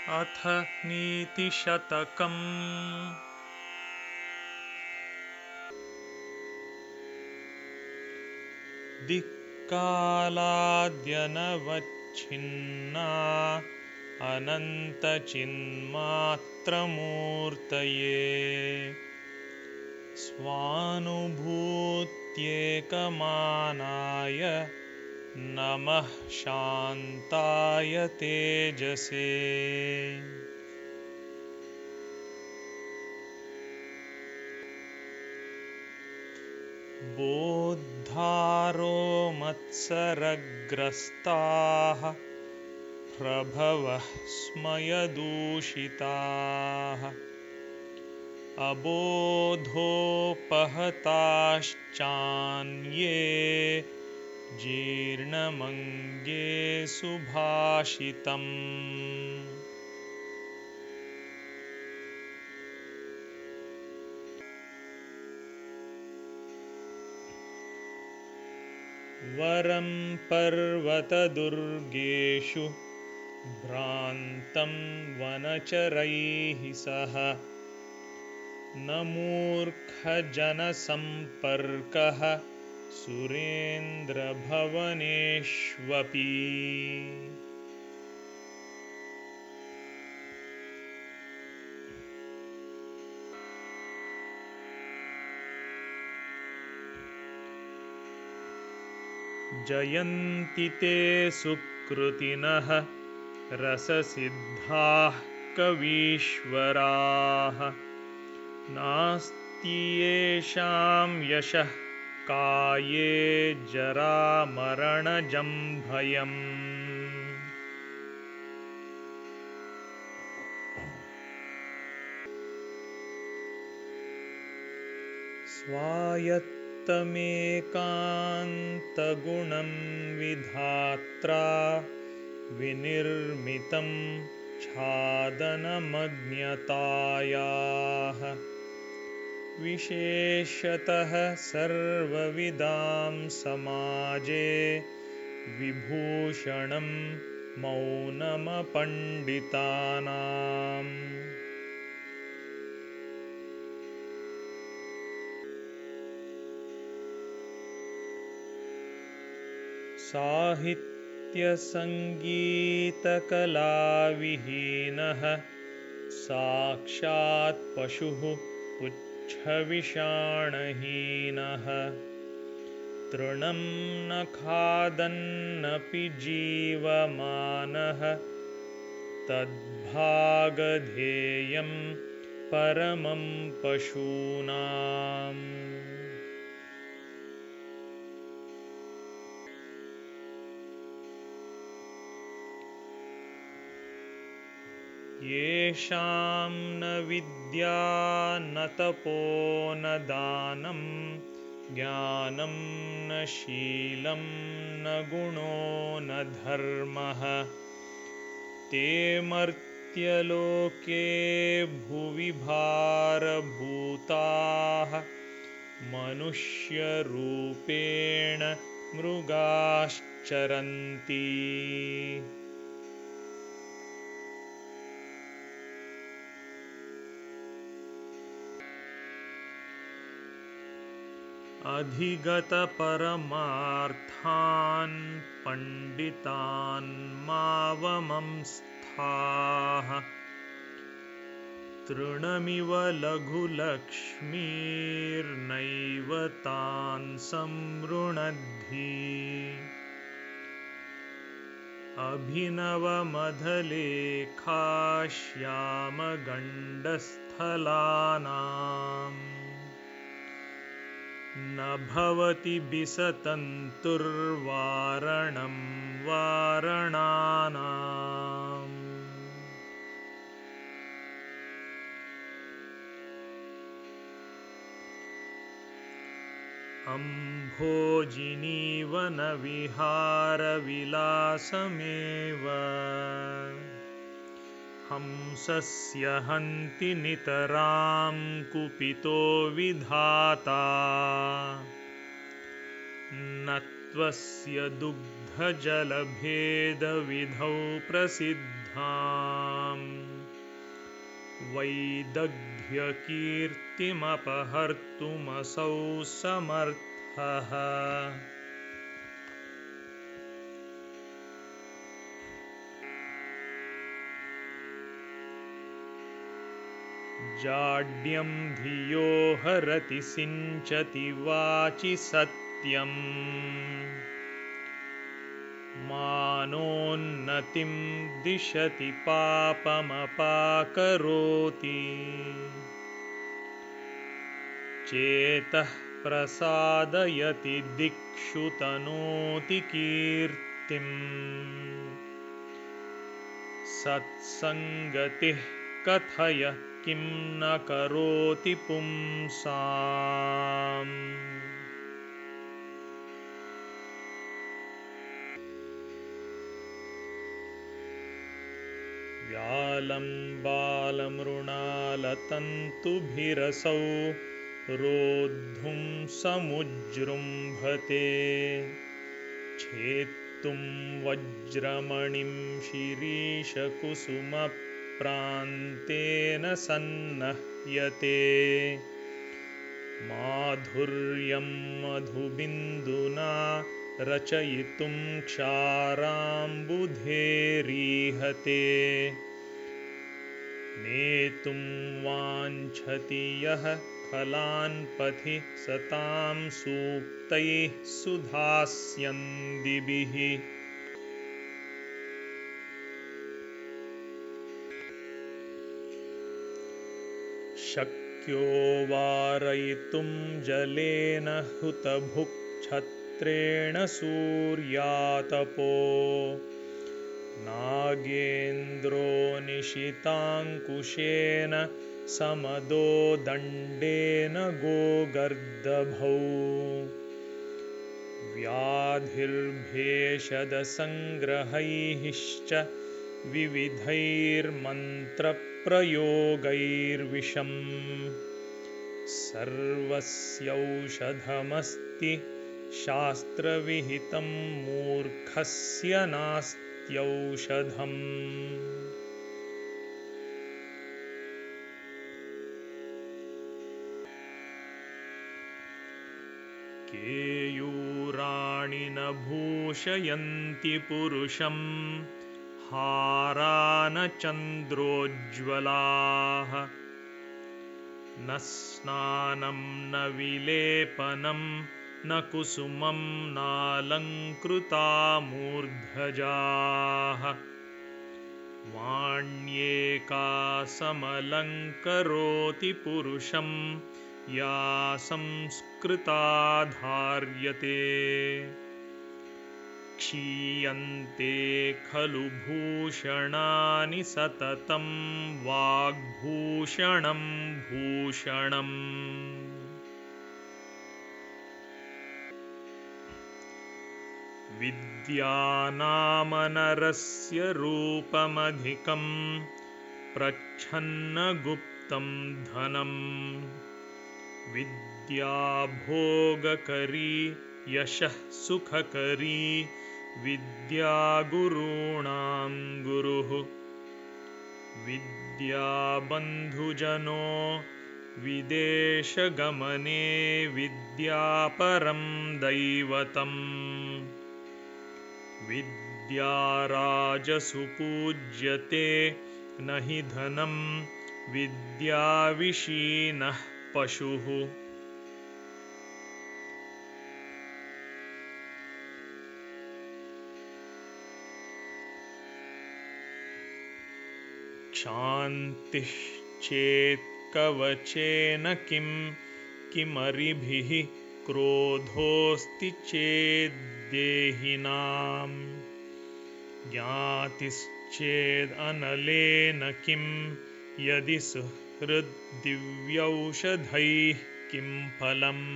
अथ नीतिशतकम्। दिक्कालाद्यनवच्छिन्ना अनन्तचिन्मात्रमूर्तये स्वानुभूत्येकमानाय नमः शान्ताय तेजसे। बोद्धारो मत्सरग्रस्ताः प्रभवः स्मयदूषिताः अबोधोपहताश्चान्ये जीर्णमङ्गे सुभाषितम्। वरं पर्वतदुर्गेषु भ्रान्तं वनचरैः सह न मूर्खजनसम्पर्कः सुरेन्द्रभवनेष्वपि। जयन्ति ते सुकृतिनः रससिद्धाः कवीश्वराः नास्ति येषां यशः काये जरामरणजं भयम्। स्वायत्तमेकान्तगुणं विधात्रा विनिर्मितं छादनमज्ञतायाः विशेषतः सर्वविदां समाजे विभूषणं मौनमपण्डितानाम्। साहित्यसङ्गीतकलाविहीनः साक्षात् पशुः पुच्छविषाणहीनः तृणं न खादन्नपि जीवमानः तद्भागधेयं परमं पशूनाम्। येषां न विद्या न तपो न दानं ज्ञानं न शीलं न गुणो न धर्मः ते मर्त्यलोके भुवि भारभूताः मनुष्यरूपेण मृगाश्चरन्ति। अधिगतपरमार्थान् पण्डितान् मावमंस्थाः तृणमिव लघुलक्ष्मीर्नैव तान् संवृणद्धि। अभिनवमधलेखा श्यामगण्डस्थलानाम् न भवति बिसतन्तुर्वारणं वारणानाम्। अम्भोजिनीवनविहारविलासमेव हंसस्य हन्ति नितरां कुपितो विधाता न त्वस्य दुग्ध दीर्घजलभेदविधौ प्रसिद्धाम् वैदग्ध्यकीर्तिमपहर्तुमसौ समर्थः जाड्यं धियो हरति सिञ्चति वाचि सत्यम् मानोन्नतिं दिशति पापमपाकरोति चेतः प्रसादयति दिक्षु तनोति कीर्तिम् सत्सङ्गतिः कथय किं न करोति पुंसाम् व्यालं बालमृणालतन्तुभिरसौ रोद्धुं समुजृम्भते छेत्तुं वज्रमणिं शिरीषकुसुमप्रान्तेन सन्नह्यते माधुर्यं मधुबिन्दुना रचयितुं क्षाराम्बुधेरीहते नेतुं वाञ्छति यः फलान्पथि सतां सूक्तैः सुधास्यन्दिभिः शक्यो वारयितुं जलेन हुतभुक्छत्रेण सूर्यातपो नागेन्द्रो निशिताङ्कुशेन समदो दण्डेन गोगर्दभौ व्याधिर्भेषजसङ्ग्रहैश्च विविधैर्मन्त्रप्रयोगैर्विषम् सर्वस्यौषधमस्ति शास्त्रविहितं मूर्खस्य नास्त्यौषधम् केयूराणि न भूषयन्ति पुरुषं हारा न चन्द्रोज्ज्वलाः न स्नानं न विलेपनं न कुसुमं नालङ्कृता मूर्धजाः वाण्येका समलङ्करोति पुरुषं या संस्कृता धार्यते क्षीयन्ते खलु भूषणानि सततं वाग्भूषणं भूषणम् विद्यानामनरस्य रूपमधिकं प्रच्छन्नगुप्तं धनम् विद्या भोगकरी यशः सुखकरी विद्या गुरूणां गुरुः विद्या बन्धुजनो विदेशगमने विद्या परं दैवतम् विद्या राजसु पूज्यते न हि धनं विद्याविशीनः पशुः क्षान्तिः चेत् कवचेन किं किमरिभिः क्रोधोऽस्ति चेद्देहिनां ज्ञातिश्चेदनलेन किं यदि सुहृद्दिव्यौषधैः किं फलम्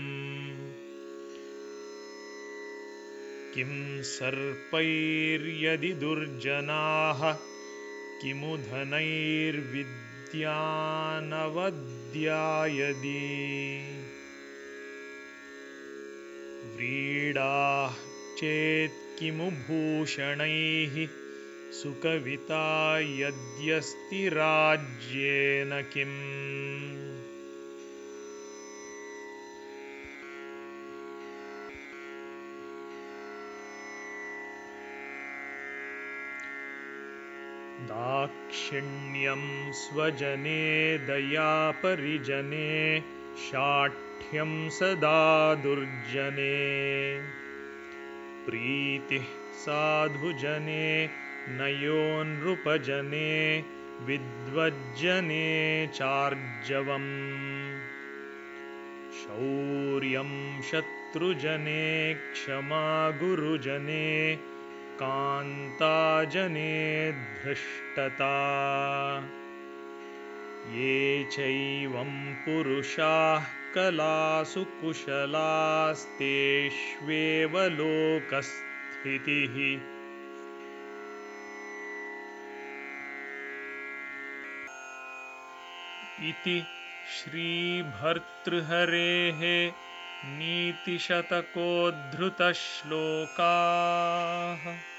किं सर्पैर्यदि दुर्जनाः किमु धनैर्विद्यानवद्या यदि व्रीडाः चेत् किमु भूषणैः सुकविता यद्यस्ति राज्येन किम्। दाक्षिण्यं स्वजने दया परिजने शाठ्यं सदा दुर्जने प्रीतिः साधुजने नयो नृपजने विद्वज्जने चार्जवम् शौर्यं शत्रुजने क्षमा गुरुजने कान्ताजने धृष्टता ये चैवं पुरुषाः कलासु कुशलास्तेष्वेव लोकस्थितिः। इति श्रीभर्तृहरेः नीतिशतकोद्धृतश्लोकाः।